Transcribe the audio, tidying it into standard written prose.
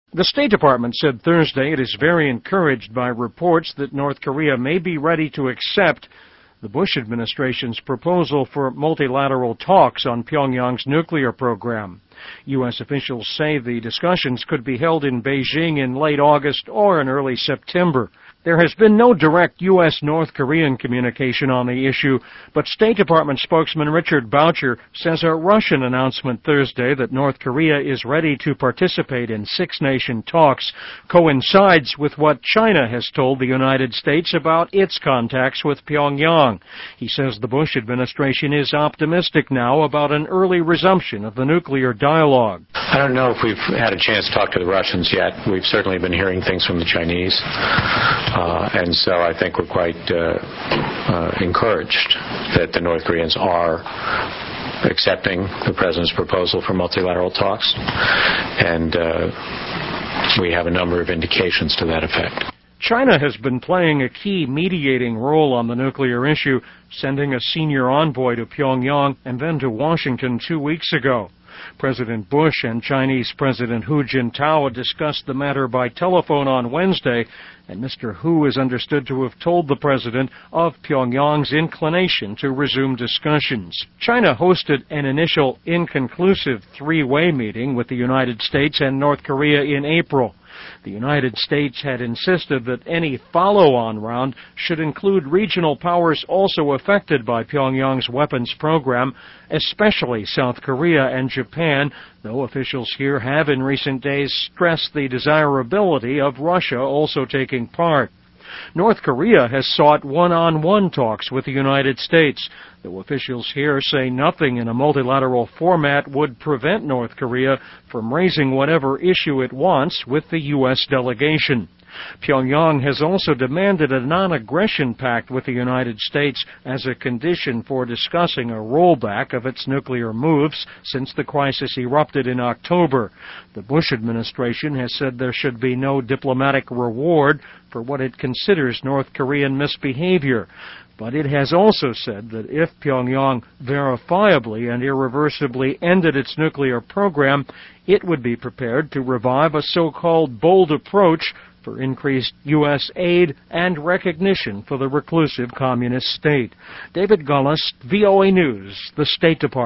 The State Department said Thursday it is very encouraged by reports that North Korea may be ready to accept the Bush administration's proposal for multilateral talks on Pyongyang's nuclear program. U.S. officials say the discussions could be held in Beijing in late August or in early September. There has been no direct U.S.-North Korean communication on the issue, but State Department spokesman Richard Boucher says a Russian announcement Thursday that North Korea is ready to participate in six-nation talks coincides with what China has told the United States about its contacts with Pyongyang. He says the Bush administration is optimistic now about an early resumption of the nuclear dialogue. I don't know if we've had a chance to talk to the Russians yet. We've certainly been hearing things from the Chinese. And so I think we're quite encouraged that the North Koreans are accepting the President's proposal for multilateral talks. And we have a number of indications to that effect. China has been playing a key mediating role on the nuclear issue, sending a senior envoy to Pyongyang and then to Washington 2 weeks ago. President Bush and Chinese President Hu Jintao discussed the matter by telephone on Wednesday, and Mr. Hu is understood to have told the president of Pyongyang's inclination to resume discussions. China hosted an initial inconclusive three-way meeting with the United States and North Korea in April. The United States had insisted that any follow-on round should include regional powers also affected by Pyongyang's weapons program, especially South Korea and Japan, though officials here have in recent days stressed the desirability of Russia also taking part. North Korea has sought one-on-one talks with the United States, though officials here say nothing in a multilateral format would prevent North Korea from raising whatever issue it wants with the U.S. delegation. Pyongyang has also demanded a non-aggression pact with the United States as a condition for discussing a rollback of its nuclear moves since the crisis erupted in October. The Bush administration has said there should be no diplomatic reward for what it considers North Korean misbehavior. But it has also said that if Pyongyang verifiably and irreversibly ended its nuclear program, it would be prepared to revive a so-called bold approach for increased U.S. aid and recognition for the reclusive communist state. David Gullis, VOA News, the State Department.